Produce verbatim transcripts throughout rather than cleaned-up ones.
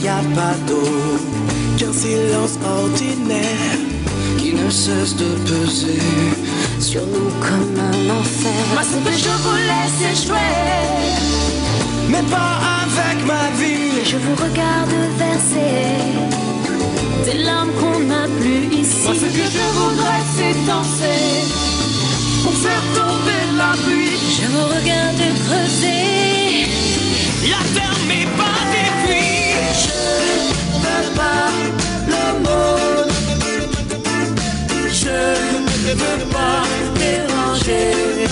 n'y a pas d'eau, qu'un silence ordinaire qui ne cesse de peser sur nous comme un enfer. Moi ce que je voulais c'est jouer, mais pas avec ma vie. Je vous regarde verser des larmes qu'on n'a plus ici. Moi ce que je voudrais c'est danser pour faire tomber la pluie. Je vous regarde creuser la terre mais pas des puits. Je veux pas le monde, je ne veux pas déranger,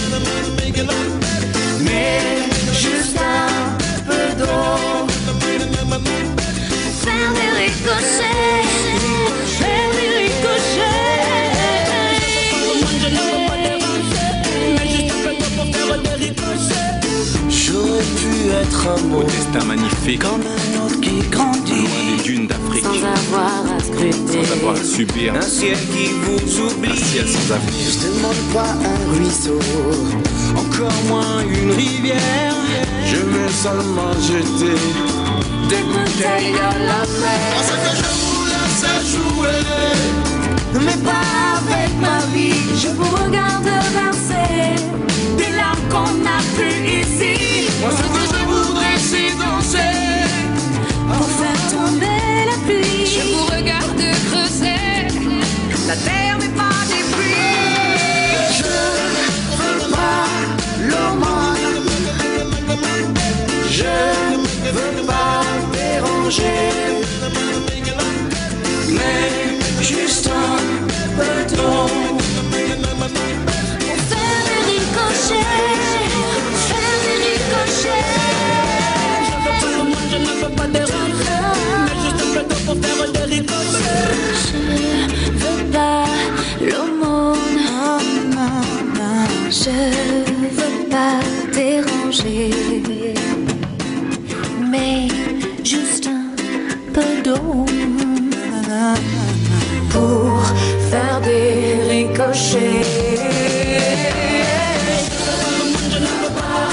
mais juste un peu d'eau, faire des ricochets, faire des ricochets. Je ne veux pas déranger, mais juste un peu d'eau pour faire des ricochets. J'aurais pu être un mot, au destin magnifique, comme un autre qui grandit, loin des dunes d'Afrique, sans avoir à scruter, sans avoir à subir un ciel qui vous oublie, un ciel sans avenir. Je demande pas un ruisseau, encore moins une rivière. Je veux seulement jeter des bouteilles à la mer. Ce que je voulais c'est jouer, mais pas avec ma vie. je vous regarde verser Des larmes qu'on n'a plus ici. Moi ce que je voudrais c'est danser pour faire tomber la pluie. Je vous regarde creuser la terre mais pas des pluies. Je veux pas l'aumône, je veux pas déranger, mais juste un peu d'eau Pour faire des ricochets, faire des ricochets. Je ne veux pas déranger, mais juste un peu d'eau pour faire des ricochets. Je veux pas l'aumône, je veux pas déranger, mais juste un peu d'eau pour faire des ricochets. Je ne veux pas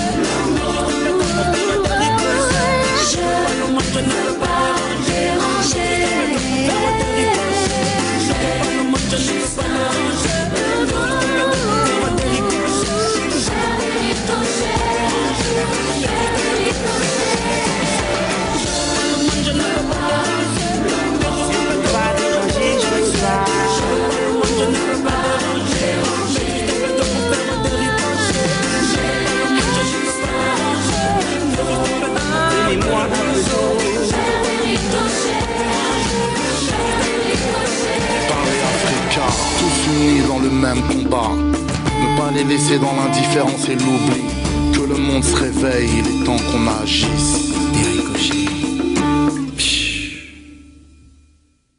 je ne veux pas Déranger, Unis dans le même combat, ne pas les laisser dans l'indifférence et l'oubli. Que le monde se réveille, il est temps qu'on agisse. Des ricochets.